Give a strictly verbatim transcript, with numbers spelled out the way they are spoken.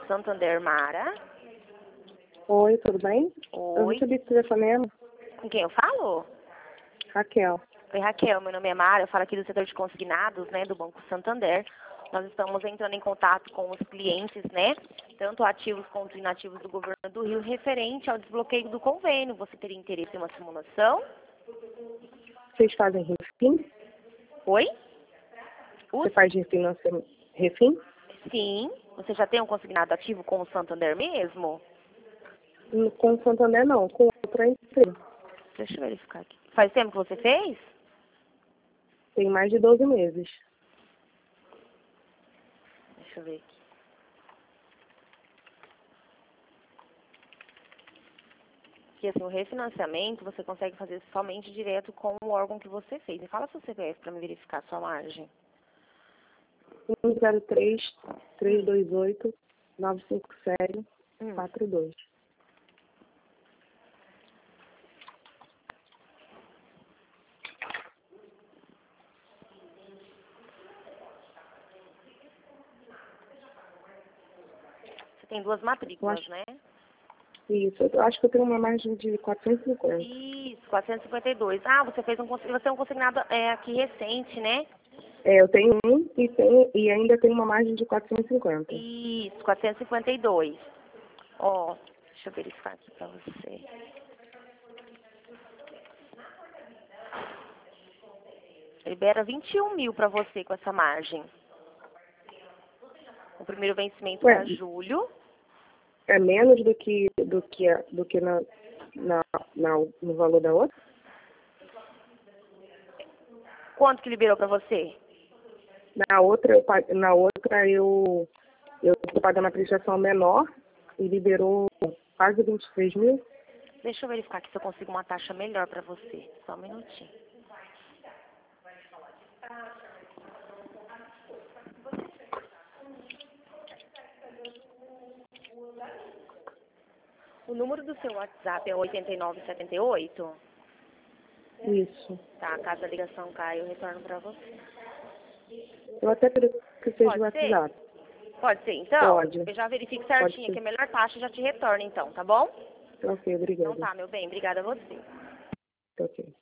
Santander, Mara. Oi, tudo bem? Oi. Eu recebi esse telefonema. Com quem eu falo? Raquel. Oi, Raquel. Meu nome é Mara. Eu falo aqui do setor de consignados, né, do Banco Santander. Nós estamos entrando em contato com os clientes, né, tanto ativos quanto inativos do governo do Rio, referente ao desbloqueio do convênio. Você teria interesse em uma simulação? Vocês fazem refim? Oi? Os... Você faz refinanciamento? Refim? Sim. Você já tem um consignado ativo com o Santander mesmo? Com o Santander não, com outra empresa. Deixa eu verificar aqui. Faz tempo que você fez? Tem mais de doze meses. Deixa eu ver aqui. Porque assim, o refinanciamento você consegue fazer somente direto com o órgão que você fez. Me fala seu C P F para me verificar a sua margem. um zero três, três dois oito, nove cinco sete, quatro dois. Você tem duas matrículas, acho... né? Isso, eu acho que eu tenho uma margem de quatrocentos e cinquenta. Isso, quatrocentos e cinquenta e dois. Ah, você fez um, você tem um consignado é, aqui recente, né? É, eu tenho um e, tenho, e ainda tenho uma margem de quatrocentos e cinquenta. Isso, quatrocentos e cinquenta e dois. Ó, deixa eu verificar aqui pra você. Libera vinte e um mil pra você com essa margem. O primeiro vencimento Ué, para julho. É menos do que, do que, a- do que na, na, na, no valor da outra? Quanto que liberou pra você? Na outra, eu, pa- na outra eu eu estou pagando a prestação menor e liberou quase vinte e três mil. Deixa eu verificar aqui se eu consigo uma taxa melhor pra você. Só um minutinho. O número do seu WhatsApp é oito nove sete oito? Isso. Tá, caso a ligação caia, eu retorno pra você. Eu até queria que seja o Pode ser? WhatsApp. Pode ser, então? Pode. Eu já verifico Pode certinho ser. que a melhor taxa já te retorna, então, tá bom? Ok, Então obrigada. tá, meu bem. Obrigada a você. Ok.